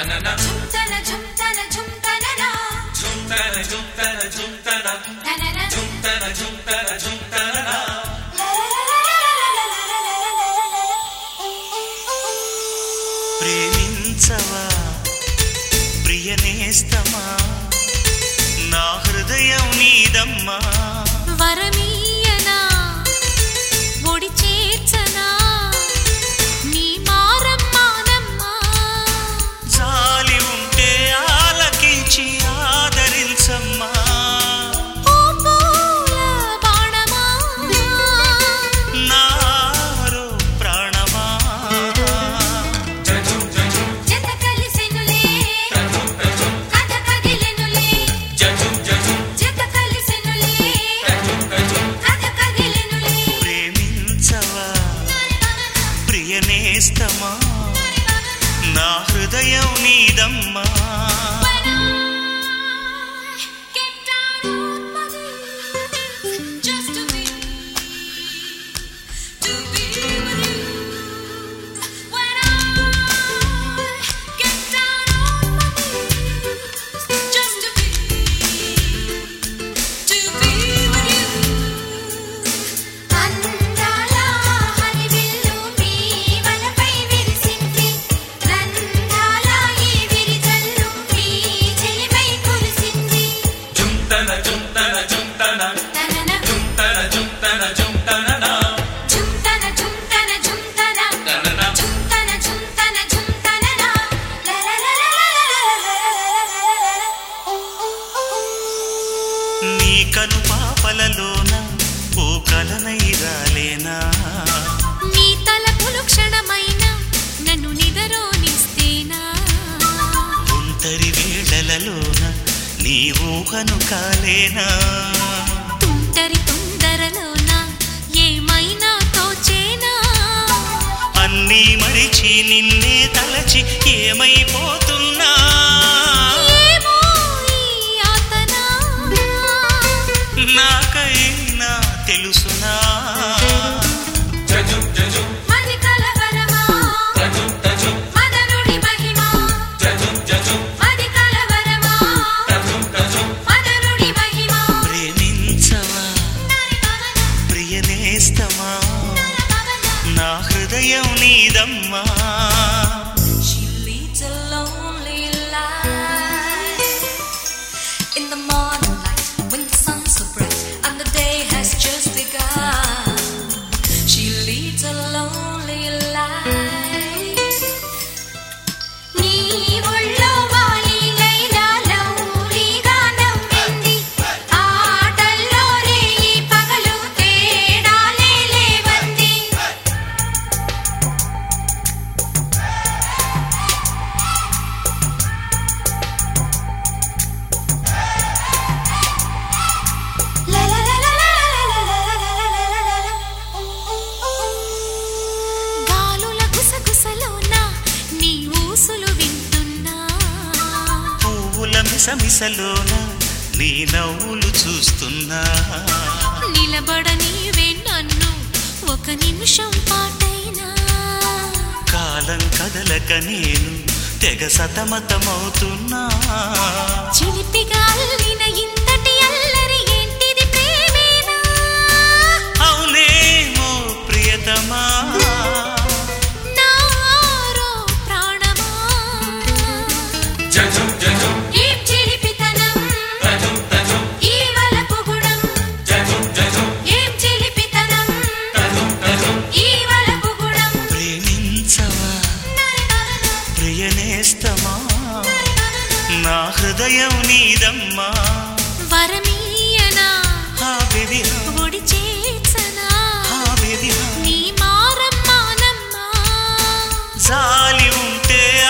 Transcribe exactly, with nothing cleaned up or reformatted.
ప్రేమించవా ప్రియనేస్తమా నా హృదయం నీదమ్మా వరమీయనా ఒడి చేర్చనా నీ మారమ్మానమ్మా జాలి ఉంటే ఆలకించి ఆదరించమ్మా ఓ పూల బాణమా నారో ప్రాణమా జత కలిసెనులే కథ కదిలెనులే జత కలిసెనులే కథ కదిలెనులే ప్రేమించవా ప్రియనేస్తమా నా హృదయం నీదమ్మా Get down on my knees just to be, to be with you. When I get down on my knees just to be, to be with you. అందాల హరివిల్లు మీ వలపై విరిసింది నందాల ఈ విరిజల్లు మీ చెలిపై కురిసింది తనన జుంతన జుంతన జుంతన జుంతన జుంతన జుంతన జుంతన నీ కను పాపలలోన ఓ కలనై రాలేనా నీ తలపులు క్షణమైన నన్ను నిదరోనిస్తేనా ఒంటరి వేళలలోన నీ ఊహను కాలేనా తుంటరి తొందరలోన ఏమైనా తోచేనా అన్నీ మరిచి నిన్నే తలచి ఏమైపోతున్నా ఏమో ఈ యాతన నాకైనా తెలుసునా మది కలవరమా మదనుడి మహిమా మది కలవరమా మదనుడి మహిమా ప్రేమించవా ప్రియనేస్తమా నా హృదయం నీదమ్మా She leads a lonely life in the morning light when the sun's so bright and the day has just begun. She leads a lonely life. నీ ఒళ్ళో వాలి లైలా లౌలీగా నవ్వింది ఆటల్లో రేయి పగలు తేడాలే లేవంది గాలుల గుసగుసలోన నీ ఊసులు వింటున్నా పువ్వుల మిసమిసలోన నీ నవ్వులు చూస్తున్నా నిలబడనీవే నన్ను ఒక నిమిషం పాటైనా కాలం కదలక నేను తెగ సతమతమవుతున్నా చిలిపిగా అల్లిన ఇంతటి అల్లరి ఏంటిది ప్రేమేనా అవునేమో ప్రియతమా నారో ప్రాణమా ఈ చిలిపితనం ఈ వలపు గుణం ఏం చిలిపితనం ఈ వలపు గుణం ప్రేమించవా ప్రియనేస్తమా నా హృదయం నీదమ్మా వరమీయనా హా బేబీ ఒడి చేర్చనా హా బేబీ నీ మారమ్మానమ్మా జాలి ఉంటే